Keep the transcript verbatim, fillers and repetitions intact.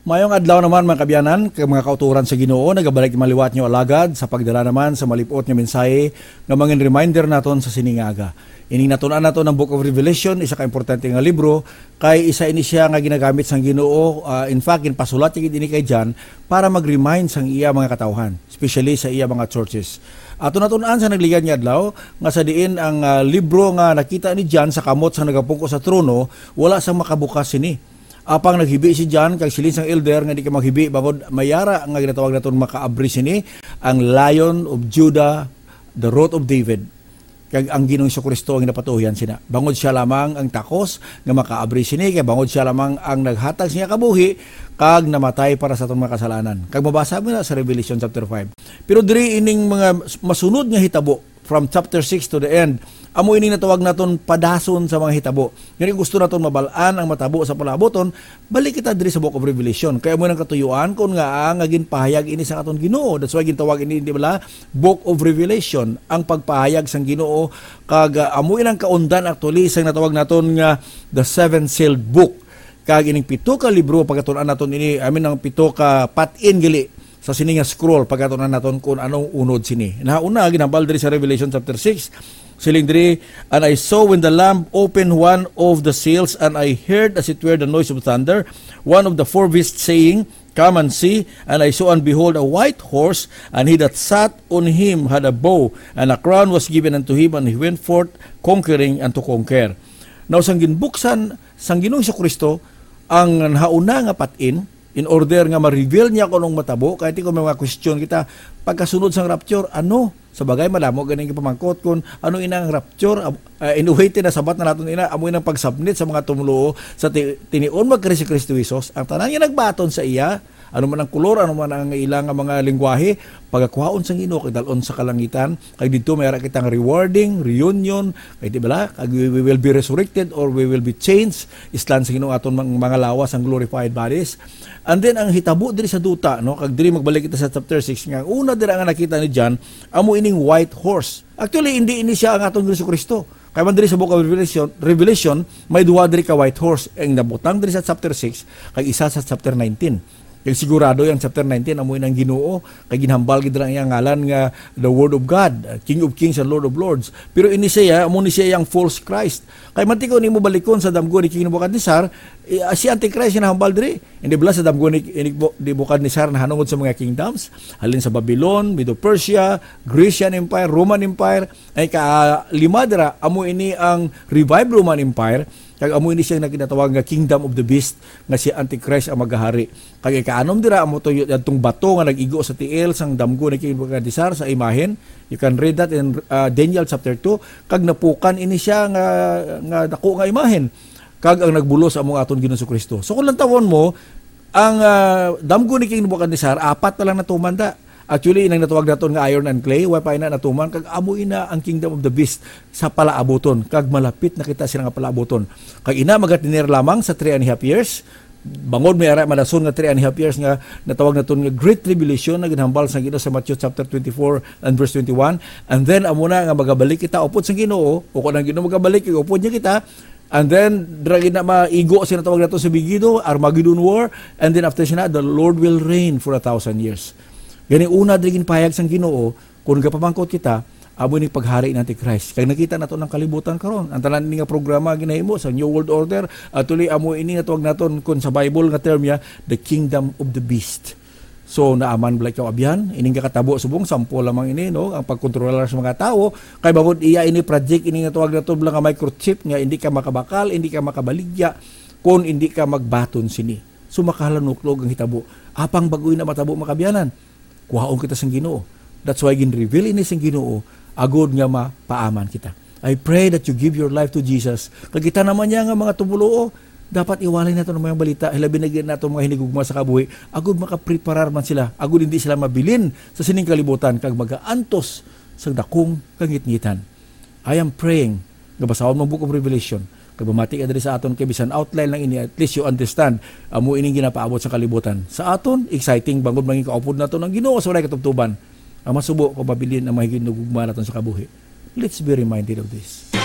Mayong adlaw naman mga kabyanan, kay mga kauturan sa Ginoo, nagabalik maliwat nyo alagad sa pagdala naman sa malipot nga mensahe nga mga reminder naton sa siningaga. Ining natunan nato ng Book of Revelation, isa ka importante nga libro, kay isa ini siya nga ginagamit sang Ginoo, uh, in fact inpasulat gid ini kay John para mag-remind sang iya mga katawhan, especially sa iya mga churches. Ato natunan sa nagligad nga adlaw nga sa diin ang uh, libro nga nakita ni John sa kamot sa nagapungko sa trono, wala sang makabukas sini. Apang naghibi si John kag silin sang elder nga di ka maghibi bangod mayara nga ginatawag naton makaabri sini ang Lion of Judah, the Root of David. Kag ang Ginoong Kristo ang napatuyan sina. Bangod siya lamang ang takos nga makaabri sini kay bangod siya lamang ang naghatag siya kabuhi kag namatay para sa atong mga kasalanan. Kag mabasa mo na sa Revelation chapter five. Pero diri ining mga masunod nga hitabo from chapter six to the end, amo ining natawag naton padason sa mga hitabo. Ngani gusto naton mabalaan ang matabo sa palaboton, balik kita diri sa Book of Revelation. Kaya mo nang katuyuan kun nga ang agin pahayag ini sa aton Ginoo. That's why gintawag ini di bala Book of Revelation, ang pagpahayag sang Ginoo kag uh, amo inang kaundan actually sang natawag naton nga the seven sealed book. Kag ining pito ka libro pagatunan naton ini, I mean ang pito ka pat-in gali sa sini nga scroll pagkatunan naton kung anong unod sini. Nauna ginambal diri sa Revelation chapter six, siling diri, and I saw when the Lamb opened one of the seals, and I heard as it were the noise of thunder, one of the four beasts saying, Come and see. And I saw and behold a white horse, and he that sat on him had a bow, and a crown was given unto him, and he went forth conquering and to conquer. Now sang ginbuksan sang Ginoong Kristo ang nauna nga pat-in in order nga ma-reveal niya kung anong matabo. Kahit kung may mga question kita, pagkasunod sang rapture, ano? Sa bagay, malamo, ganing pamangkot kung ano inang rapture, uh, inuwaitin na sabat na natin ina, amoy ng pagsubmit sa mga tumulo, sa tinion magkari si Kristo Jesus, ang tanan niya nagbaton sa iya, ano man ang kulor, ano man ang ilang mga lingwahe, pagkakuhaon sa Ginoo kay dalon sa kalangitan, kay dito mayara kitang rewarding, reunion, kay di bala, kag we will be resurrected or we will be changed, islan sa Ginoo aton mga lawas ang glorified bodies. And then ang hitabo diri sa duta, no, kag diri magbalik kita sa chapter six nga una diri nga nakita ni John, amo ining white horse. Actually hindi ini siya ang atong Kristo. Kaya man diri sa Book of Revelation, Revelation may duwa diri ka white horse ang nabutang diri sa chapter six kag isa sa chapter nineteen. Kaya sigurado yung chapter nineteen amoy ng Ginoo kay ginhambal gid lang iyang ngalan nga the Word of God, King of Kings and Lord of Lords. Pero ini siya amo ni siya yang false Christ. Kay matiko nimo balikon sa damgo ni King Nebuchadnezzar, eh, si Antichrist na hambal diri. Hindi bala sa damgo ni Nebuchadnezzar na hanungod sa mga kingdoms, halin sa Babylon, Medo-Persia, Grecian Empire, Roman Empire, ay ka lima dira amo ini ang revived Roman Empire. Kag amo ini siya naginatawag nga Kingdom of the Beast nga si Antichrist ang maghahari. Kag ikaanom dira amo to yadtong bato nga nag-igo sa tiil sang damgo ni King Nebuchadnezzar sa imahen. You can read that in uh, Daniel chapter two. Kag napukan ini siya nga nga dako nga imahen. Kag ang nagbulos among aton Ginoong Kristo. So kung lang tawon mo ang uh, damgo ni King Nebuchadnezzar apat na lang natumanda. Actually, inang natawag naton nga iron and clay, why pa ina natuman, kag amo ina ang Kingdom of the Beast sa palaaboton, kag malapit na kita sila nga palaaboton. Kag ina magatinir lamang sa three and a half years, bangod may ara madason nga three and a half years nga natawag naton nga Great Tribulation na ginhambal sa Ginoo sa Matthew chapter twenty-four and verse twenty-one, and then amo na nga magabalik kita upod sa Ginoo, o kung ang Ginoo magabalik, upod niya kita. And then, dragi na maigo siya natawag nato sa Bigido, Armageddon War, and then after siya na, the Lord will reign for a thousand years. Gani una digin payag sang Ginoo kung gapamangkot kita amo ni paghari ng Antichrist. Kay nakita nato ng kalibutan karon. Ang tanan ni nga programa ginahimo sa New World Order at tuloy amo ini nga tuwag naton kun sa Bible nga term ya the Kingdom of the Beast. So naaman balay ka abyan ining kakatabo subong sampo lamang ini no ang pagkontrolar sa mga tao kay bangod iya ini project ini nga tuwag nato nga microchip nga hindi ka makabakal, hindi ka makabaligya kun hindi ka magbaton sini. So makahalanok ang hitabo. Apang bagoy na matabo makabyanan. Kuhaon kita sang Ginoo. That's why gin-reveal ini sang Ginoo, agod nga mapaaman kita. I pray that you give your life to Jesus. Kag kita naman niya nga mga tumuloo, dapat iwalay nato ng mga balita, hilabi na nato mga hinigugma sa kabuhi, agod makapreparar man sila, agod hindi sila mabilin sa sining kalibutan, kag magaantos sa dakong kangitngitan. I am praying, gabasahon mo Book of Revelation, kag bumati ka diri sa aton kay bisan outline lang ini, at least you understand amo ining ginapaabot sa kalibutan. Sa aton exciting bangod mangin kaupod nato ng Ginoo sa walay katubtuban. Ang masubo ko babilin ang mahigit nugugma naton sa kabuhi. Let's be reminded of this.